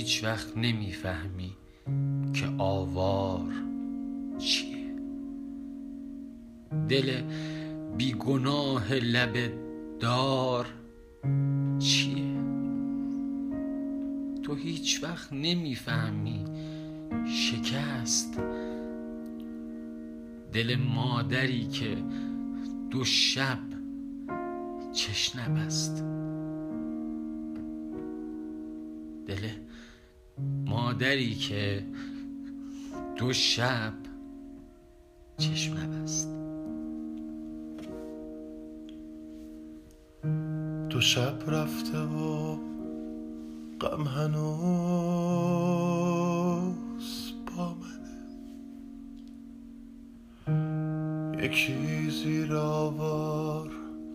هیچ وقت نمیفهمی که آوار چیه. دل بیگناه لب دار چیه. تو هیچ وقت نمیفهمی شکست دل مادری که 2 شب چش نبست. دل مادری که 2 شب چشم نبست. 2 شب رفته و غم هنوز با منه. یکی زیر آوار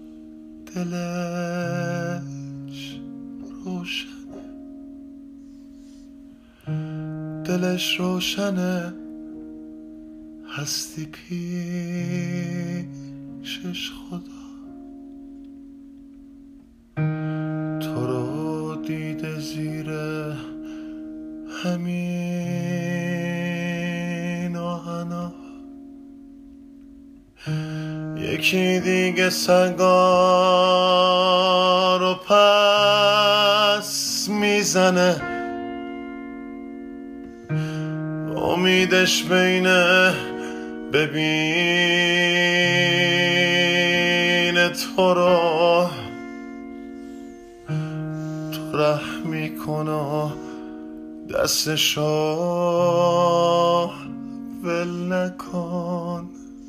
دلش روشنه، دلش روشنه، هستی پیشش خدا. تو رو دیده زیر همین آهنا. یکی دیگه سنگا رو پس میزنه، امیدش بینه ببینه تو رو. تو رحم میکنه دستشو ول نکن.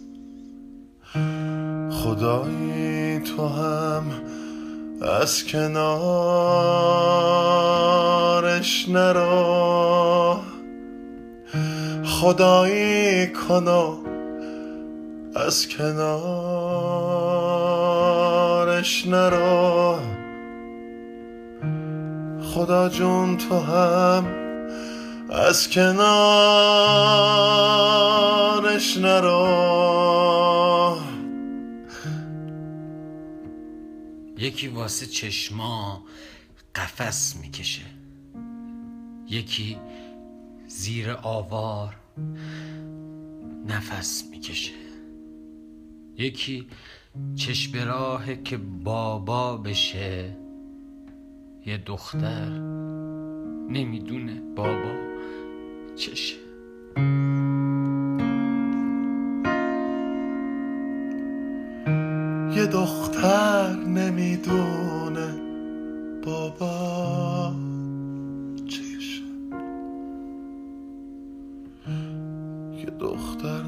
خدایی تو هم از کنارش نرو. خدایی کنو از کنارش نرو. خدا جون تو هم از کنارش نرو. یکی واسه چشما قفس میکشه، یکی زیر آوار نفس میکشه، یکی چشم راهه که بابا بشه. یه دختر نمیدونه بابا چشه. یه دختر نمیدونه بابا چشه. یه دختر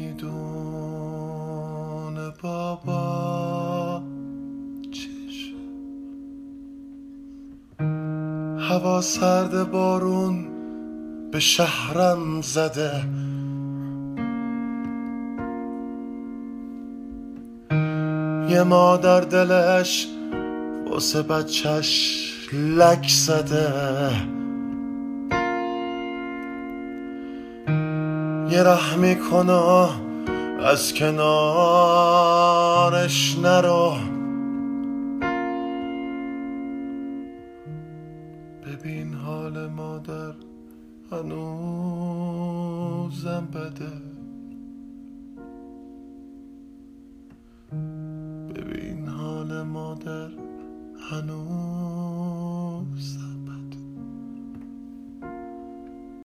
نمیدونه بابا چشه. هوا سرد، بارون به شهرم زده، یه مادر دلش واسه بچهش لک زده. یه رحمی کنه از کنارش نرو. ببین حال مادر هنوزم بده. ببین حال مادر هنوز